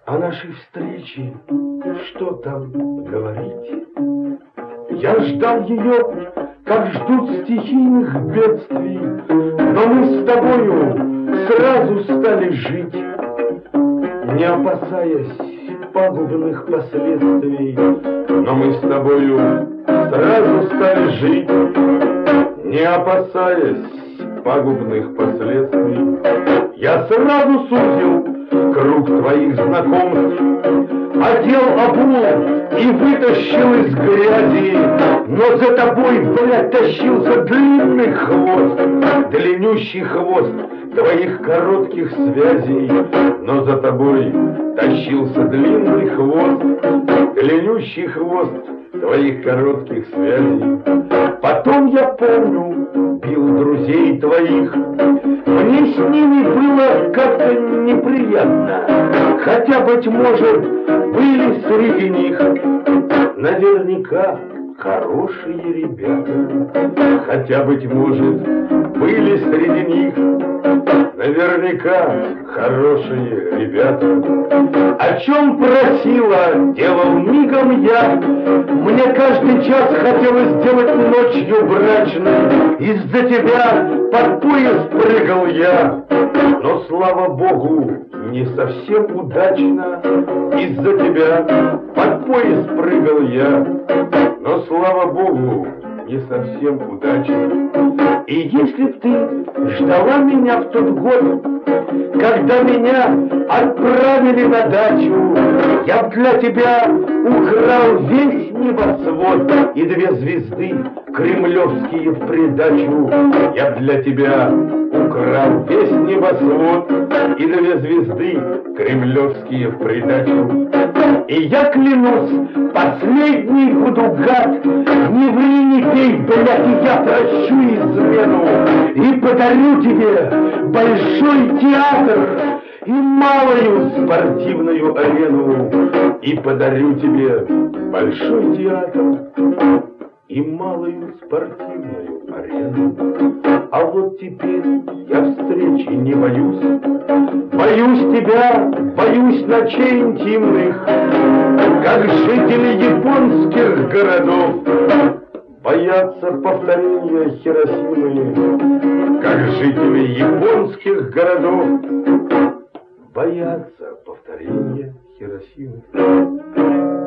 О нашей встрече что там говорить? Я ждал ее, как ждут стихийных бедствий, но мы с тобою сразу стали жить, не опасаясь пагубных последствий. Но мы с тобою сразу стали жить, не опасаясь пагубных последствий. Я сразу сузил круг твоих знакомств, одел обул и вытащил из грязи, но за тобой, блядь, тащился длинный хвост, длиннющий хвост твоих коротких связей, но за тобой тащился длинный хвост, длиннющий хвост твоих коротких связей. Потом я помню, бил друзей твоих, мне с ними было как-то неприятно, хотя, быть может, были среди них наверняка хорошие ребята, хотя, быть может, были среди них наверняка хорошие ребята. О чем просила, делал мигом я, мне каждый час хотелось сделать ночью брачной, из-за тебя под поезд прыгал я, но, слава богу, не совсем удачно, из-за тебя под поезд прыгал я, но, слава богу, не совсем удачно. И если б ты ждала меня в тот год, когда меня отправили на дачу, я б для тебя украл весь небосвод и 2 звезды кремлевские в придачу. Я б для тебя украл весь небосвод и 2 звезды кремлевские в придачу. И я клянусь, последний буду гад, не ври, не пей, блядь, и я прощу измену и подарю тебе большой театр и малую спортивную арену, и подарю тебе большой театр и малую спортивную арену. А вот теперь я встречи не боюсь, боюсь тебя, боюсь ночей интимных, как жители японских городов боятся повторения Хиросимы, как жители японских городов боятся повторения Хиросимы.